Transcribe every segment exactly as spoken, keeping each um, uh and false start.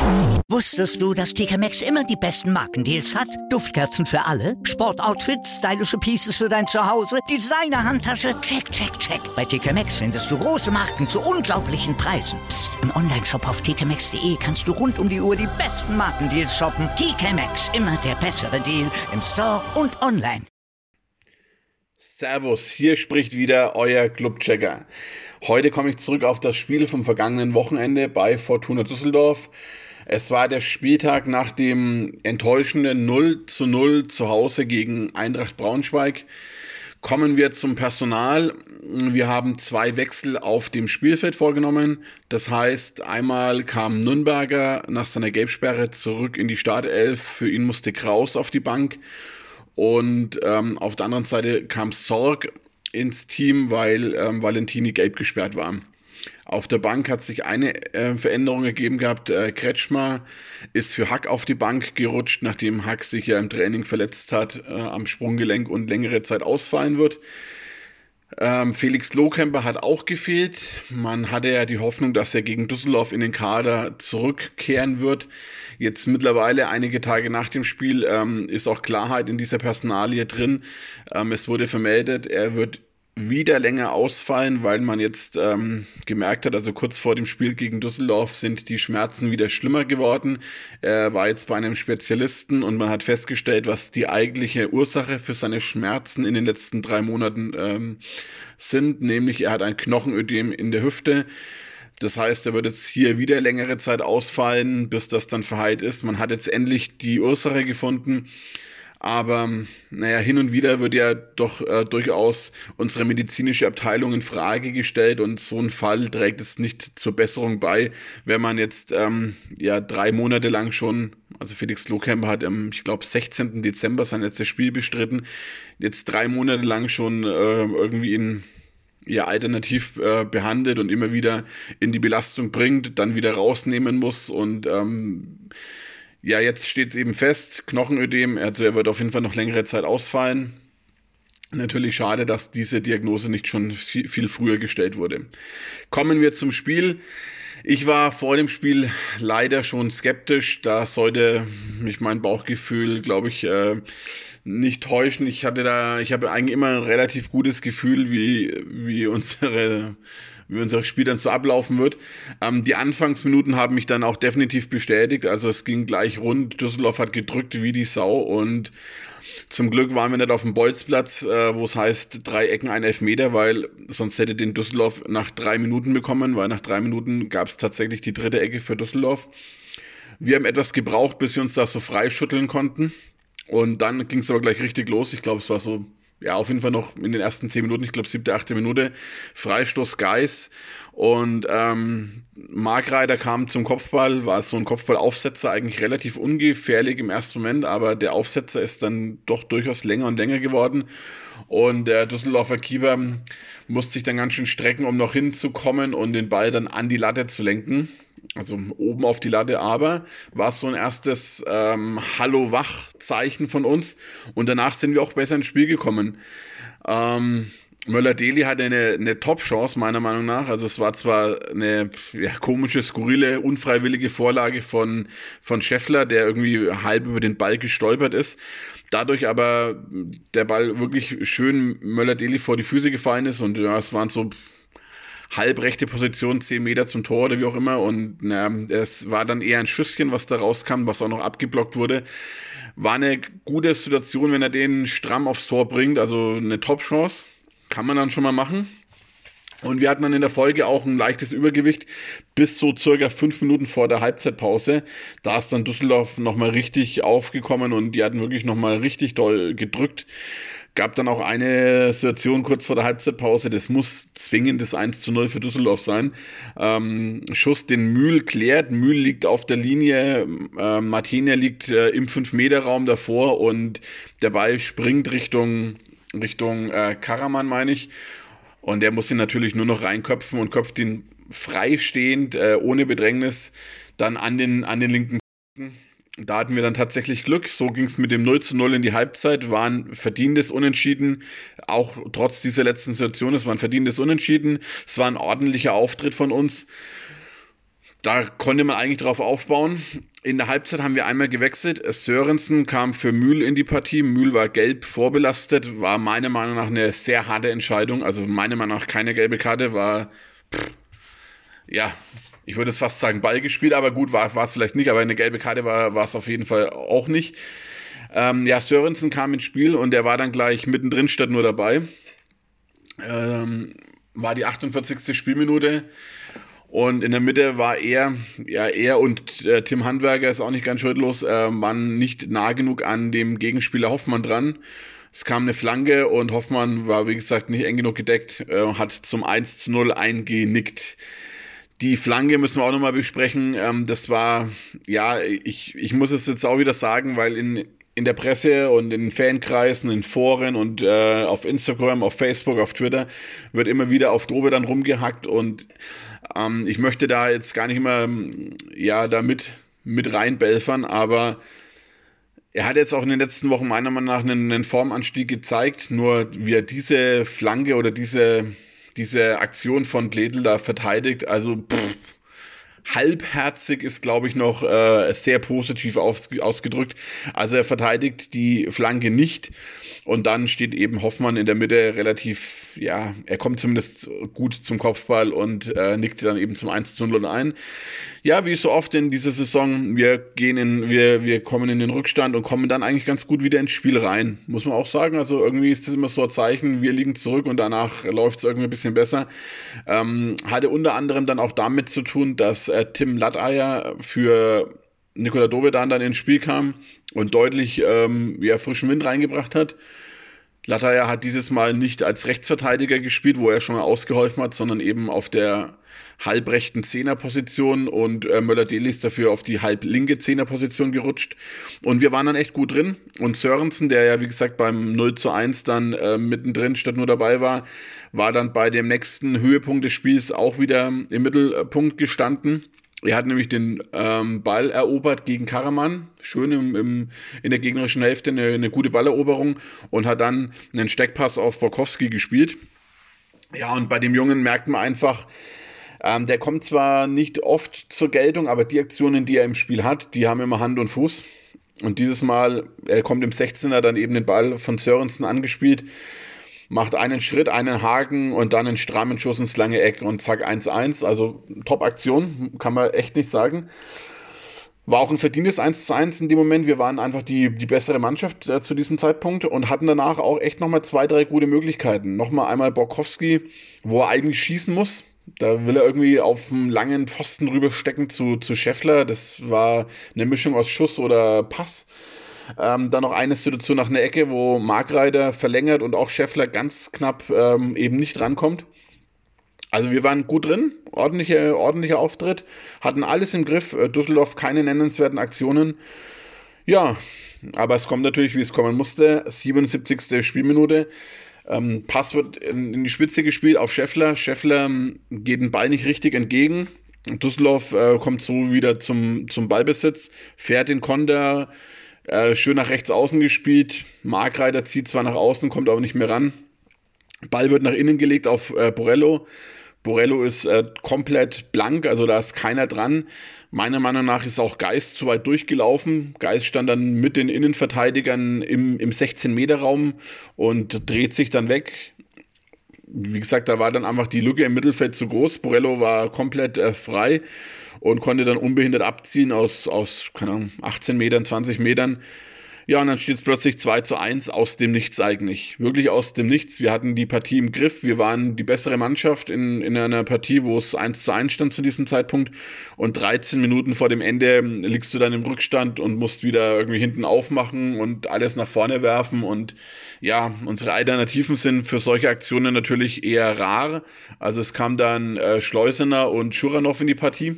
Wusstest du, dass T K Maxx immer die besten Markendeals hat? Duftkerzen für alle, Sportoutfits, stylische Pieces für dein Zuhause, Designer-Handtasche, check, check, check. Bei T K Maxx findest du große Marken zu unglaublichen Preisen. Psst. Im Onlineshop auf t k maxx punkt d e kannst du rund um die Uhr die besten Markendeals shoppen. T K Maxx, immer der bessere Deal im Store und online. Servus, hier spricht wieder euer Clubchecker. Heute komme ich zurück auf das Spiel vom vergangenen Wochenende bei Fortuna Düsseldorf. Es war der Spieltag nach dem enttäuschenden null zu null zu Hause gegen Eintracht Braunschweig. Kommen wir zum Personal. Wir haben zwei Wechsel auf dem Spielfeld vorgenommen. Das heißt, einmal kam Nürnberger nach seiner Gelbsperre zurück in die Startelf. Für ihn musste Kraus auf die Bank. Und ähm, auf der anderen Seite kam Sorg ins Team, weil ähm, Valentini gelb gesperrt war. Auf der Bank hat sich eine äh, Veränderung ergeben gehabt. Äh, Kretschmer ist für Hack auf die Bank gerutscht, nachdem Hack sich ja im Training verletzt hat äh, am Sprunggelenk und längere Zeit ausfallen wird. Ähm, Felix Lohkemper hat auch gefehlt. Man hatte ja die Hoffnung, dass er gegen Düsseldorf in den Kader zurückkehren wird. Jetzt mittlerweile, einige Tage nach dem Spiel, ähm, ist auch Klarheit in dieser Personalie drin. Ähm, es wurde vermeldet, er wird wieder länger ausfallen, weil man jetzt ähm, gemerkt hat, also kurz vor dem Spiel gegen Düsseldorf sind die Schmerzen wieder schlimmer geworden. Er war jetzt bei einem Spezialisten und man hat festgestellt, was die eigentliche Ursache für seine Schmerzen in den letzten drei Monaten ähm, sind, nämlich er hat ein Knochenödem in der Hüfte. Das heißt, er wird jetzt hier wieder längere Zeit ausfallen, bis das dann verheilt ist. Man hat jetzt endlich die Ursache gefunden. Aber naja, hin und wieder wird ja doch äh, durchaus unsere medizinische Abteilung in Frage gestellt und so ein Fall trägt es nicht zur Besserung bei, wenn man jetzt ähm, ja drei Monate lang schon, also Felix Lohkemper hat am, ich glaube, sechzehnten Dezember sein letztes Spiel bestritten, jetzt drei Monate lang schon äh, irgendwie in ja alternativ äh, behandelt und immer wieder in die Belastung bringt, dann wieder rausnehmen muss und ähm, ja, jetzt steht es eben fest, Knochenödem, also er wird auf jeden Fall noch längere Zeit ausfallen. Natürlich schade, dass diese Diagnose nicht schon viel, viel früher gestellt wurde. Kommen wir zum Spiel. Ich war vor dem Spiel leider schon skeptisch, da sollte mich mein Bauchgefühl, glaube ich, äh, nicht täuschen. Ich hatte da, ich habe eigentlich immer ein relativ gutes Gefühl, wie, wie unsere wie unser Spiel dann so ablaufen wird. Ähm, die Anfangsminuten haben mich dann auch definitiv bestätigt, also es ging gleich rund, Düsseldorf hat gedrückt wie die Sau und zum Glück waren wir nicht auf dem Bolzplatz, äh, wo es heißt, drei Ecken, ein Elfmeter, weil sonst hätte den Düsseldorf nach drei Minuten bekommen, weil nach drei Minuten gab es tatsächlich die dritte Ecke für Düsseldorf. Wir haben etwas gebraucht, bis wir uns da so freischütteln konnten und dann ging es aber gleich richtig los, ich glaube es war so ja, auf jeden Fall noch in den ersten zehn Minuten, ich glaube siebte, achte Minute, Freistoß Geis und ähm, Markreiter kam zum Kopfball, war so ein Kopfballaufsetzer, eigentlich relativ ungefährlich im ersten Moment, aber der Aufsetzer ist dann doch durchaus länger und länger geworden und der Düsseldorfer Keeper musste sich dann ganz schön strecken, um noch hinzukommen und den Ball dann an die Latte zu lenken. Also oben auf die Latte, aber war so ein erstes ähm, Hallo-Wach-Zeichen von uns und danach sind wir auch besser ins Spiel gekommen. Ähm, Möller-Deli hatte eine, eine Top-Chance, meiner Meinung nach. Also es war zwar eine ja, komische, skurrile, unfreiwillige Vorlage von, von Scheffler, der irgendwie halb über den Ball gestolpert ist. Dadurch aber der Ball wirklich schön Möller-Deli vor die Füße gefallen ist und ja, es waren so halbrechte Position, zehn Meter zum Tor oder wie auch immer und na, es war dann eher ein Schüsschen, was da rauskam, was auch noch abgeblockt wurde. War eine gute Situation, wenn er den stramm aufs Tor bringt, also eine Top-Chance, kann man dann schon mal machen. Und wir hatten dann in der Folge auch ein leichtes Übergewicht bis so circa fünf Minuten vor der Halbzeitpause. Da ist dann Düsseldorf nochmal richtig aufgekommen und die hatten wirklich nochmal richtig doll gedrückt. Gab dann auch eine Situation kurz vor der Halbzeitpause, das muss zwingend das eins zu null für Düsseldorf sein. Ähm, Schuss, den Mühl klärt, Mühl liegt auf der Linie, äh, Martinia liegt äh, im fünf Meter Raum davor und der Ball springt Richtung, Richtung äh, Karaman, meine ich. Und der muss ihn natürlich nur noch reinköpfen und köpft ihn freistehend, äh, ohne Bedrängnis, dann an den, an den linken Pfosten. Da hatten wir dann tatsächlich Glück. So ging es mit dem null zu null in die Halbzeit. War ein verdientes Unentschieden, auch trotz dieser letzten Situation. Es war ein verdientes Unentschieden. Es war ein ordentlicher Auftritt von uns. Da konnte man eigentlich drauf aufbauen. In der Halbzeit haben wir einmal gewechselt. Sörensen kam für Mühl in die Partie. Mühl war gelb vorbelastet, war meiner Meinung nach eine sehr harte Entscheidung. Also meiner Meinung nach keine gelbe Karte, war, pff, ja, ich würde es fast sagen Ball gespielt, aber gut, war, war es vielleicht nicht, aber eine gelbe Karte war, war es auf jeden Fall auch nicht. Ähm, ja, Sörensen kam ins Spiel und der war dann gleich mittendrin statt nur dabei. Ähm, war die achtundvierzigste Spielminute. Und in der Mitte war er, ja, er und äh, Tim Handwerker, ist auch nicht ganz schuldlos, äh, waren nicht nah genug an dem Gegenspieler Hoffmann dran. Es kam eine Flanke und Hoffmann war, wie gesagt, nicht eng genug gedeckt, äh, hat zum eins zu null eingenickt. Die Flanke müssen wir auch nochmal besprechen. Ähm, das war, ja, ich, ich muss es jetzt auch wieder sagen, weil in, in der Presse und in Fankreisen, in Foren und äh, auf Instagram, auf Facebook, auf Twitter wird immer wieder auf Dove dann rumgehackt und Ähm, ich möchte da jetzt gar nicht immer ja, da mit, mit reinbelfern, aber er hat jetzt auch in den letzten Wochen meiner Meinung nach einen, einen Formanstieg gezeigt, nur wie er diese Flanke oder diese, diese Aktion von Bledl da verteidigt, also pff, halbherzig ist, glaube ich, noch äh, sehr positiv aus, ausgedrückt. Also er verteidigt die Flanke nicht. Und dann steht eben Hoffmann in der Mitte relativ, ja, er kommt zumindest gut zum Kopfball und äh, nickt dann eben zum eins zu null ein. Ja, wie so oft in dieser Saison, wir gehen in, wir, wir kommen in den Rückstand und kommen dann eigentlich ganz gut wieder ins Spiel rein, muss man auch sagen. Also irgendwie ist das immer so ein Zeichen, wir liegen zurück und danach läuft es irgendwie ein bisschen besser. Ähm, hatte unter anderem dann auch damit zu tun, dass äh, Tim Latteyer für Nikola Dovedan dann ins Spiel kam und deutlich ähm, ja, frischen Wind reingebracht hat. Latteyer hat dieses Mal nicht als Rechtsverteidiger gespielt, wo er schon mal ausgeholfen hat, sondern eben auf der halbrechten Zehnerposition und äh, Möller-Deli ist dafür auf die halblinke Zehnerposition gerutscht. Und wir waren dann echt gut drin. Und Sörensen, der ja wie gesagt beim null zu eins dann äh, mittendrin statt nur dabei war, war dann bei dem nächsten Höhepunkt des Spiels auch wieder im Mittelpunkt gestanden. Er hat nämlich den ähm, Ball erobert gegen Karaman, schön im, im, in der gegnerischen Hälfte eine, eine gute Balleroberung und hat dann einen Steckpass auf Borkowski gespielt. Ja, und bei dem Jungen merkt man einfach, ähm, der kommt zwar nicht oft zur Geltung, aber die Aktionen, die er im Spiel hat, die haben immer Hand und Fuß. Und dieses Mal, er kommt im sechzehner dann eben den Ball von Sörensen angespielt, macht einen Schritt, einen Haken und dann einen strammen Schuss ins lange Eck und zack, eins eins. Also Top-Aktion, kann man echt nicht sagen. War auch ein verdientes eins zu eins in dem Moment. Wir waren einfach die, die bessere Mannschaft äh, zu diesem Zeitpunkt und hatten danach auch echt nochmal zwei, drei gute Möglichkeiten. Nochmal einmal Borkowski, wo er eigentlich schießen muss. Da will er irgendwie auf einen langen Pfosten rüberstecken zu, zu Scheffler. Das war eine Mischung aus Schuss oder Pass. Ähm, dann noch eine Situation nach einer Ecke, wo Markreiter verlängert und auch Scheffler ganz knapp ähm, eben nicht rankommt. Also wir waren gut drin, ordentlicher, ordentlicher Auftritt, hatten alles im Griff, äh, Düsseldorf keine nennenswerten Aktionen. Ja, aber es kommt natürlich, wie es kommen musste, siebenundsiebzigste Spielminute. Ähm, Pass wird in, in die Spitze gespielt auf Scheffler. Scheffler ähm, geht den Ball nicht richtig entgegen. Düsseldorf äh, kommt so wieder zum, zum Ballbesitz, fährt den Konter, Äh, schön nach rechts außen gespielt. Markreiter zieht zwar nach außen, kommt aber nicht mehr ran. Ball wird nach innen gelegt auf äh, Borello. Borello ist äh, komplett blank, also da ist keiner dran. Meiner Meinung nach ist auch Geist zu weit durchgelaufen. Geist stand dann mit den Innenverteidigern im, im sechzehn-Meter-Raum und dreht sich dann weg. Wie gesagt, da war dann einfach die Lücke im Mittelfeld zu groß. Borello war komplett äh, frei und konnte dann unbehindert abziehen aus, aus keine Ahnung, achtzehn Metern, zwanzig Metern. Ja, und dann steht es plötzlich zwei zu eins aus dem Nichts eigentlich. Wirklich aus dem Nichts. Wir hatten die Partie im Griff. Wir waren die bessere Mannschaft in, in einer Partie, wo es eins zu eins stand zu diesem Zeitpunkt. Und dreizehn Minuten vor dem Ende liegst du dann im Rückstand und musst wieder irgendwie hinten aufmachen und alles nach vorne werfen. Und ja, unsere Alternativen sind für solche Aktionen natürlich eher rar. Also es kam dann äh, Schleusener und Schuranov in die Partie.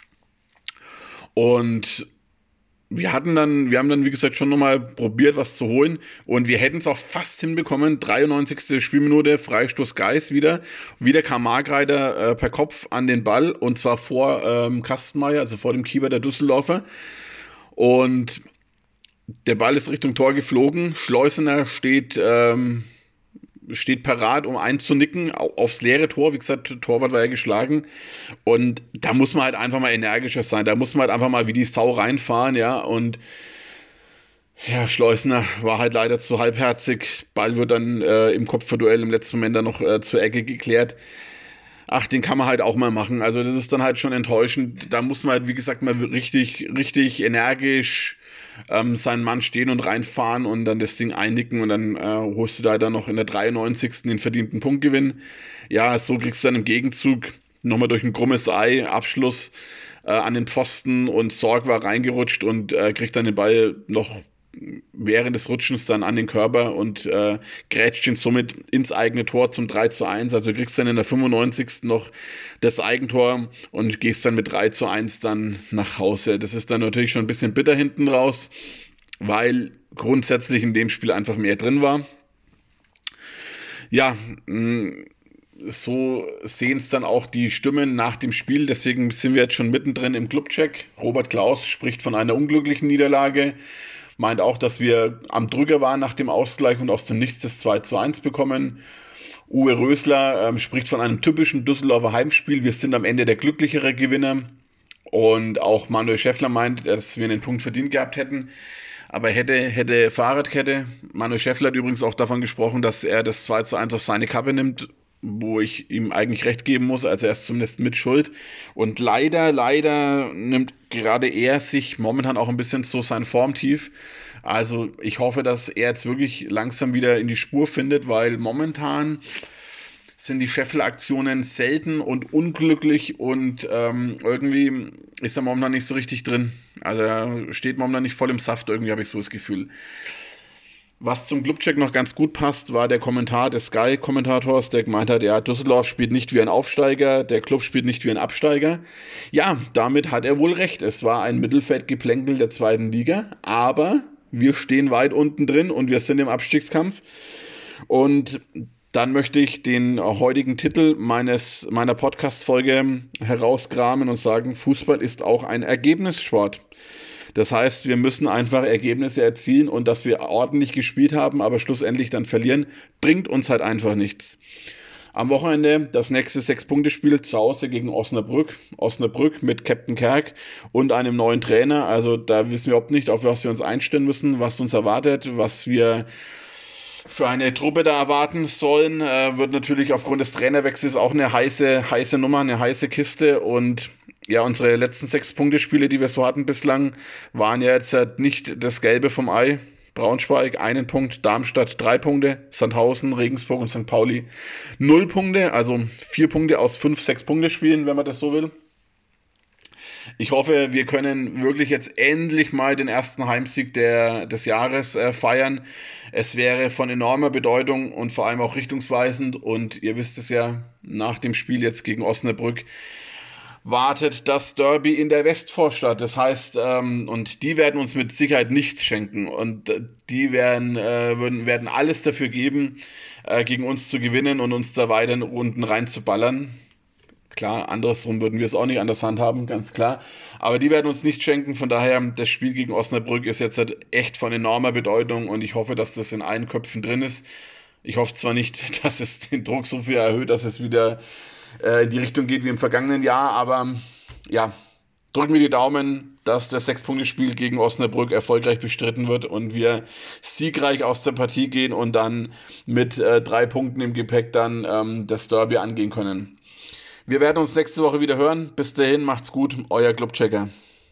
Und wir hatten dann, wir haben dann, wie gesagt, schon nochmal probiert, was zu holen. Und wir hätten es auch fast hinbekommen. dreiundneunzigste Spielminute, Freistoß Geis wieder. Wieder kam Markreiter äh, per Kopf an den Ball. Und zwar vor ähm, Kastenmeier, also vor dem Keeper der Düsseldorfer. Und der Ball ist Richtung Tor geflogen. Schleusener steht ähm, steht parat, um einzunicken aufs leere Tor. Wie gesagt, Torwart war ja geschlagen. Und da muss man halt einfach mal energischer sein. Da muss man halt einfach mal wie die Sau reinfahren, ja. Und ja, Schleusner war halt leider zu halbherzig. Ball wird dann äh, im Kopfballduell im letzten Moment dann noch äh, zur Ecke geklärt. Ach, den kann man halt auch mal machen. Also das ist dann halt schon enttäuschend. Da muss man halt, wie gesagt, mal richtig, richtig energisch ähm, seinen Mann stehen und reinfahren und dann das Ding einnicken und dann äh, holst du da dann noch in der dreiundneunzigsten den verdienten Punktgewinn. Ja, so kriegst du dann im Gegenzug nochmal durch ein krummes Ei Abschluss äh, an den Pfosten und Sorg war reingerutscht und äh, kriegt dann den Ball noch während des Rutschens dann an den Körper und äh, grätscht ihn somit ins eigene Tor zum drei zu eins. Also du kriegst dann in der fünfundneunzigsten noch das Eigentor und gehst dann mit drei zu eins dann nach Hause. Das ist dann natürlich schon ein bisschen bitter hinten raus, weil grundsätzlich in dem Spiel einfach mehr drin war. Ja, so sehen es dann auch die Stimmen nach dem Spiel. Deswegen sind wir jetzt schon mittendrin im Clubcheck. Robert Klaus spricht von einer unglücklichen Niederlage. Meint auch, dass wir am Drücker waren nach dem Ausgleich und aus dem Nichts das zwei zu eins bekommen. Uwe Rösler ähm, spricht von einem typischen Düsseldorfer Heimspiel. Wir sind am Ende der glücklichere Gewinner. Und auch Manuel Schäffler meint, dass wir einen Punkt verdient gehabt hätten. Aber hätte, hätte Fahrradkette. Manuel Schäffler hat übrigens auch davon gesprochen, dass er das zwei zu eins auf seine Kappe nimmt, wo ich ihm eigentlich recht geben muss, also er ist zumindest mit Schuld. Und leider, leider nimmt gerade er sich momentan auch ein bisschen so sein Formtief. Also ich hoffe, dass er jetzt wirklich langsam wieder in die Spur findet, weil momentan sind die Scheffel-Aktionen selten und unglücklich und ähm, irgendwie ist er momentan nicht so richtig drin. Also er steht momentan nicht voll im Saft, irgendwie habe ich so das Gefühl. Was zum Clubcheck noch ganz gut passt, war der Kommentar des Sky-Kommentators, der gemeint hat, ja, Düsseldorf spielt nicht wie ein Aufsteiger, der Club spielt nicht wie ein Absteiger. Ja, damit hat er wohl recht. Es war ein Mittelfeldgeplänkel der zweiten Liga, aber wir stehen weit unten drin und wir sind im Abstiegskampf. Und dann möchte ich den heutigen Titel meines meiner Podcast-Folge herauskramen und sagen, Fußball ist auch ein Ergebnissport. Das heißt, wir müssen einfach Ergebnisse erzielen und dass wir ordentlich gespielt haben, aber schlussendlich dann verlieren, bringt uns halt einfach nichts. Am Wochenende das nächste Sechs-Punkte-Spiel zu Hause gegen Osnabrück. Osnabrück mit Captain Kerk und einem neuen Trainer. Also da wissen wir überhaupt nicht, auf was wir uns einstellen müssen, was uns erwartet, was wir für eine Truppe da erwarten sollen. Äh, wird natürlich aufgrund des Trainerwechsels auch eine heiße, heiße Nummer, eine heiße Kiste und ja, unsere letzten sechs Punkte-Spiele, die wir so hatten bislang, waren ja jetzt halt nicht das Gelbe vom Ei. Braunschweig einen Punkt, Darmstadt drei Punkte, Sandhausen, Regensburg und Sankt Pauli null Punkte, also vier Punkte aus fünf Sechs-Punkte-Spielen, wenn man das so will. Ich hoffe, wir können wirklich jetzt endlich mal den ersten Heimsieg der, des Jahres äh, feiern. Es wäre von enormer Bedeutung und vor allem auch richtungsweisend und ihr wisst es ja, nach dem Spiel jetzt gegen Osnabrück wartet das Derby in der Westvorstadt. Das heißt, ähm, und die werden uns mit Sicherheit nichts schenken. Und äh, die werden, äh, würden, werden alles dafür geben, äh, gegen uns zu gewinnen und uns da weiter in Runden reinzuballern. Klar, andersrum würden wir es auch nicht anders handhaben, ganz klar. Aber die werden uns nicht schenken. Von daher, das Spiel gegen Osnabrück ist jetzt halt echt von enormer Bedeutung. Und ich hoffe, dass das in allen Köpfen drin ist. Ich hoffe zwar nicht, dass es den Druck so viel erhöht, dass es wieder in die Richtung geht wie im vergangenen Jahr, aber ja, drücken wir die Daumen, dass das Sechs-Punkte-Spiel gegen Osnabrück erfolgreich bestritten wird und wir siegreich aus der Partie gehen und dann mit äh, drei Punkten im Gepäck dann ähm, das Derby angehen können. Wir werden uns nächste Woche wieder hören. Bis dahin, macht's gut, euer Clubchecker.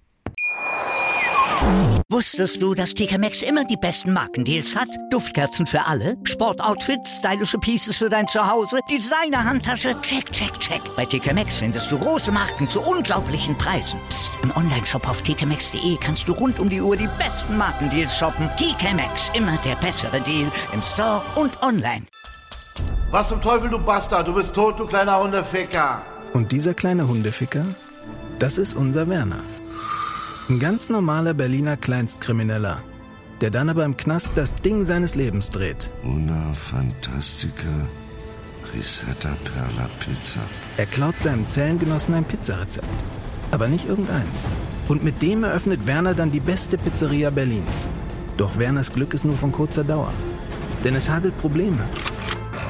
Wusstest du, dass T K Maxx immer die besten Markendeals hat? Duftkerzen für alle, Sportoutfits, stylische Pieces für dein Zuhause, Designer-Handtasche, check, check, check. Bei T K Maxx findest du große Marken zu unglaublichen Preisen. Psst. Im Onlineshop auf t k maxx punkt d e kannst du rund um die Uhr die besten Markendeals shoppen. T K Maxx, immer der bessere Deal im Store und online. Was zum Teufel, du Bastard? Du bist tot, du kleiner Hundeficker. Und dieser kleine Hundeficker, das ist unser Werner. Ein ganz normaler Berliner Kleinstkrimineller, der dann aber im Knast das Ding seines Lebens dreht. Una Fantastica Risetta Perla Pizza. Er klaut seinem Zellengenossen ein Pizzarezept, aber nicht irgendeins. Und mit dem eröffnet Werner dann die beste Pizzeria Berlins. Doch Werners Glück ist nur von kurzer Dauer, denn es hagelt Probleme.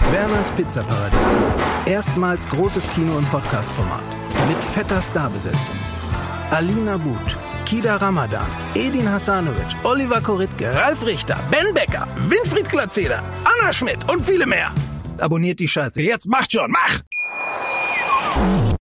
Werners Pizzaparadies. Erstmals großes Kino- und Podcast-Format. Mit fetter Starbesetzung. Alina But, Kida Ramadan, Edin Hasanovic, Oliver Koritke, Ralf Richter, Ben Becker, Winfried Glatzeder, Anna Schmidt und viele mehr. Abonniert die Scheiße. Jetzt macht schon, mach!